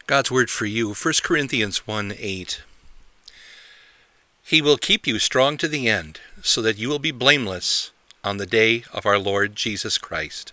God's word for you, 1 Corinthians 1:8. He will keep you strong to the end, so that you will be blameless on the day of our Lord Jesus Christ.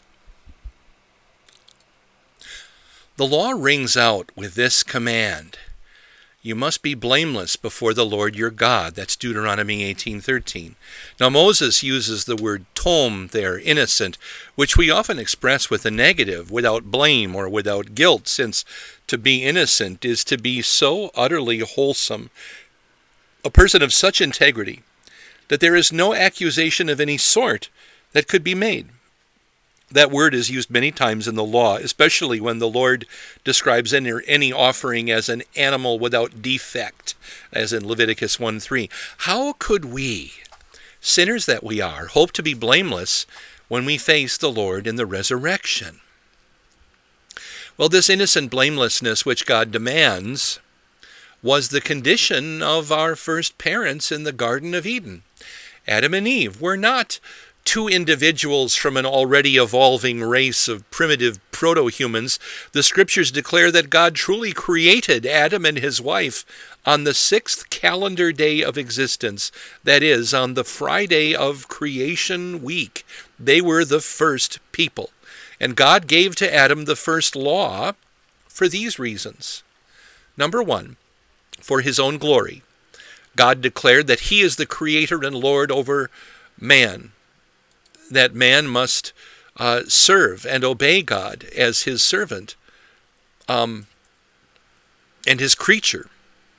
The law rings out with this command. You must be blameless before the Lord your God. That's Deuteronomy 18:13. Now Moses uses the word tom there, innocent, which we often express with a negative, without blame or without guilt, since to be innocent is to be so utterly wholesome, a person of such integrity, that there is no accusation of any sort that could be made. That word is used many times in the law, especially when the Lord describes any offering as an animal without defect, as in Leviticus 1:3. How could we, sinners that we are, hope to be blameless when we face the Lord in the resurrection? Well, this innocent blamelessness which God demands was the condition of our first parents in the Garden of Eden. Adam and Eve were not two individuals from an already evolving race of primitive proto-humans. The scriptures declare that God truly created Adam and his wife on the 6th calendar day of existence, that is, on the Friday of creation week. They were the first people. And God gave to Adam the first law for these reasons. Number one, for his own glory. God declared that he is the creator and Lord over man, that man must serve and obey God as his servant and his creature.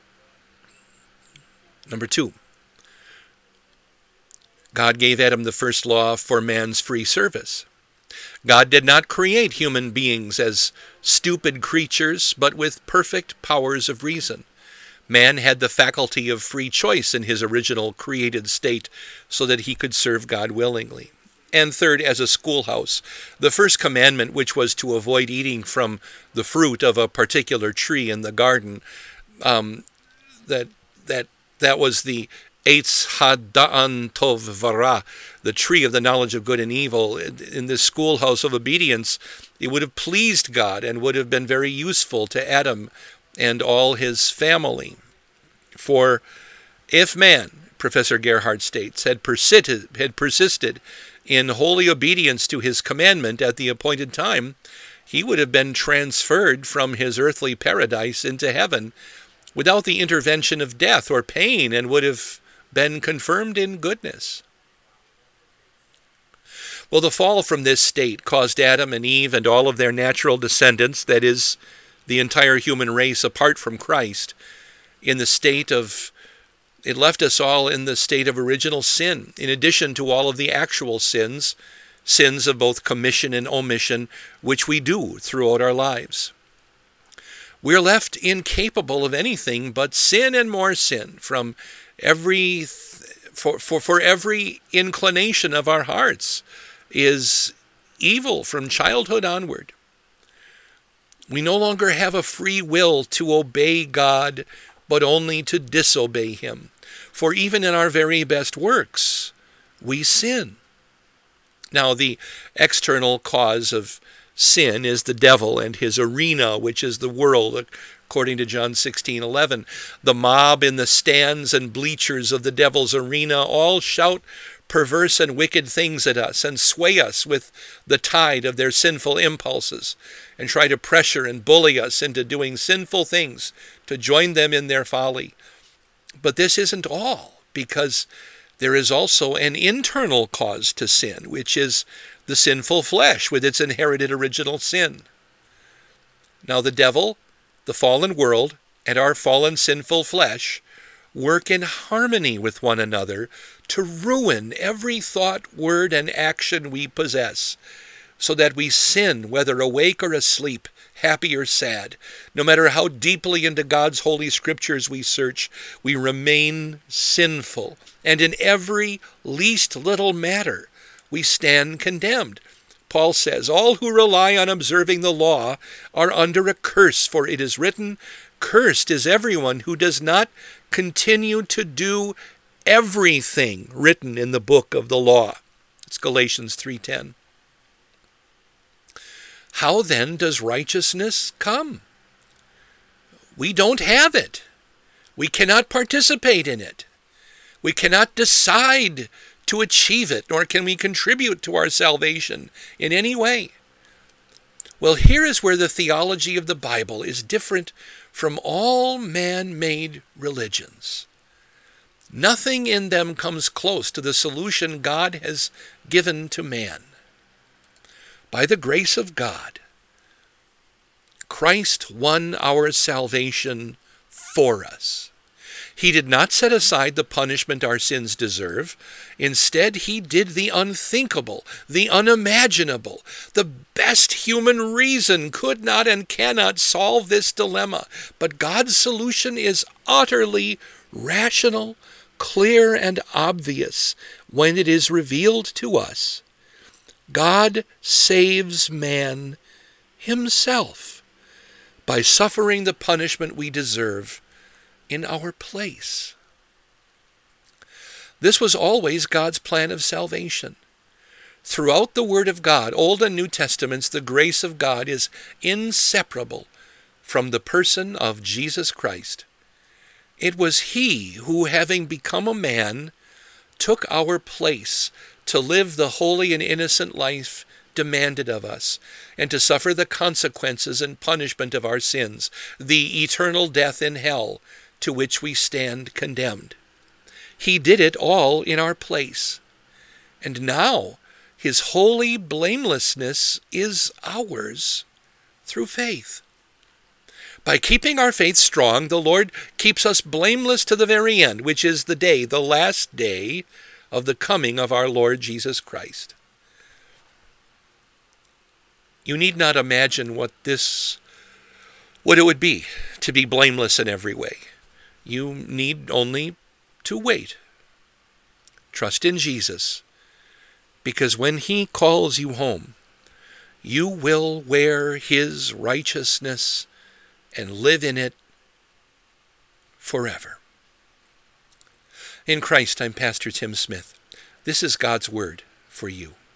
Number two, God gave Adam the first law for man's free service. God did not create human beings as stupid creatures, but with perfect powers of reason. Man had the faculty of free choice in his original created state so that he could serve God willingly. And third, as a schoolhouse, the first commandment, which was to avoid eating from the fruit of a particular tree in the garden, that was the Eitz Hada'an Tov Vara, the tree of the knowledge of good and evil. In this schoolhouse of obedience, it would have pleased God and would have been very useful to Adam and all his family. For if man, Professor Gerhard states, had persisted in holy obedience to his commandment at the appointed time, he would have been transferred from his earthly paradise into heaven without the intervention of death or pain, and would have been confirmed in goodness. Well, the fall from this state caused Adam and Eve and all of their natural descendants, that is, the entire human race apart from Christ, it left us all in the state of original sin, in addition to all of the actual sins of both commission and omission, which we do throughout our lives. We're left incapable of anything but sin and more sin for every inclination of our hearts is evil from childhood onward. We no longer have a free will to obey God, but only to disobey him. For even in our very best works, we sin. Now, the external cause of sin is the devil and his arena, which is the world, according to John 16:11. The mob in the stands and bleachers of the devil's arena all shout perverse and wicked things at us and sway us with the tide of their sinful impulses and try to pressure and bully us into doing sinful things to join them in their folly. But this isn't all, because there is also an internal cause to sin, which is the sinful flesh with its inherited original sin. Now the devil, the fallen world, and our fallen sinful flesh work in harmony with one another to ruin every thought, word, and action we possess, so that we sin whether awake or asleep, happy or sad. No matter how deeply into God's holy scriptures we search, we remain sinful, and in every least little matter we stand condemned. Paul says, all who rely on observing the law are under a curse, for it is written, cursed is everyone who does not continue to do everything written in the book of the law. It's Galatians 3:10. How then does righteousness come? We don't have it. We cannot participate in it. We cannot decide to achieve it, nor can we contribute to our salvation in any way. Well, here is where the theology of the Bible is different from all man-made religions. Nothing in them comes close to the solution God has given to man. By the grace of God, Christ won our salvation for us. He did not set aside the punishment our sins deserve. Instead, he did the unthinkable, the unimaginable. The best human reason could not and cannot solve this dilemma. But God's solution is utterly rational, clear, and obvious when it is revealed to us. God saves man himself by suffering the punishment we deserve in our place. This was always God's plan of salvation. Throughout the Word of God, Old and New Testaments, the grace of God is inseparable from the person of Jesus Christ. It was he who, having become a man, took our place to live the holy and innocent life demanded of us, and to suffer the consequences and punishment of our sins, the eternal death in hell to which we stand condemned. He did it all in our place. And now his holy blamelessness is ours through faith. By keeping our faith strong, the Lord keeps us blameless to the very end, which is the day, the last day of the coming of our Lord Jesus Christ. You need not imagine what it would be to be blameless in every way. You need only to wait. Trust in Jesus, because when he calls you home, you will wear his righteousness and live in it forever. In Christ, I'm Pastor Tim Smith. This is God's Word for you.